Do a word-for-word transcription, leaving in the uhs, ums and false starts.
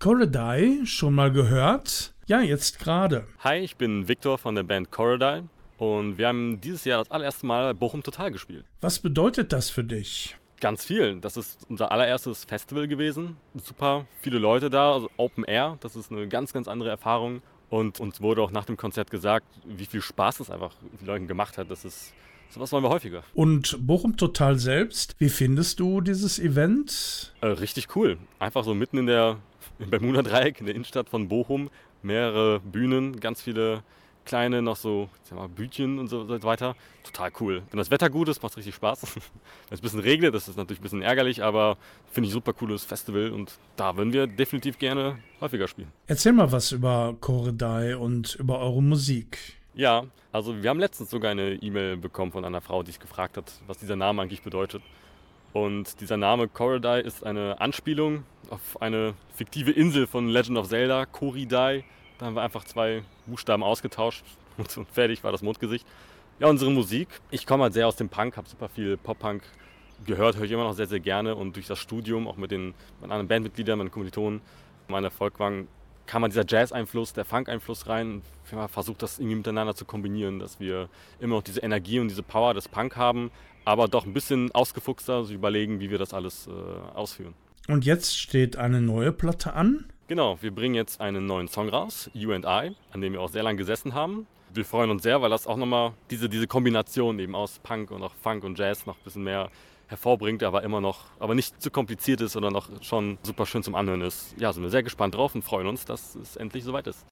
Koredai, schon mal gehört? Ja, jetzt gerade. Hi, ich bin Victor von der Band Koredai und wir haben dieses Jahr das allererste Mal Bochum Total gespielt. Was bedeutet das für dich? Ganz viel. Das ist unser allererstes Festival gewesen. Super viele Leute da, also Open Air. Das ist eine ganz, ganz andere Erfahrung. Und uns wurde auch nach dem Konzert gesagt, wie viel Spaß es einfach den Leuten gemacht hat. Das ist, sowas wollen wir häufiger. Und Bochum Total selbst, wie findest du dieses Event? Äh, richtig cool. Einfach so mitten in der im Bermuda-Dreieck, in der Innenstadt von Bochum. Mehrere Bühnen, ganz viele kleine noch so sag mal, Bütchen und so weiter. Total cool. Wenn das Wetter gut ist, macht es richtig Spaß. Wenn es ein bisschen regnet, das ist natürlich ein bisschen ärgerlich, aber finde ich ein super cooles Festival und da würden wir definitiv gerne häufiger spielen. Erzähl mal was über Koredai und über eure Musik. Ja, also wir haben letztens sogar eine E-Mail bekommen von einer Frau, die sich gefragt hat, was dieser Name eigentlich bedeutet. Und dieser Name Koredai ist eine Anspielung auf eine fiktive Insel von Legend of Zelda, Koridai. Da haben wir einfach zwei Buchstaben ausgetauscht und fertig war das Mondgesicht. Ja, unsere Musik. Ich komme halt sehr aus dem Punk, habe super viel Pop-Punk gehört, höre ich immer noch sehr, sehr gerne. Und durch das Studium, auch mit den mit anderen Bandmitgliedern, meinen Kommilitonen, meiner Volkwang, kam halt dieser Jazz-Einfluss, der Funk-Einfluss rein. Wir haben versucht, das irgendwie miteinander zu kombinieren, dass wir immer noch diese Energie und diese Power des Punk haben, aber doch ein bisschen ausgefuchster, so überlegen, wie wir das alles äh, ausführen. Und jetzt steht eine neue Platte an? Genau, wir bringen jetzt einen neuen Song raus, You and I, an dem wir auch sehr lange gesessen haben. Wir freuen uns sehr, weil das auch nochmal diese, diese Kombination eben aus Punk und auch Funk und Jazz noch ein bisschen mehr hervorbringt, aber immer noch, aber nicht zu kompliziert ist, sondern noch schon super schön zum Anhören ist. Ja, sind wir sehr gespannt drauf und freuen uns, dass es endlich soweit ist.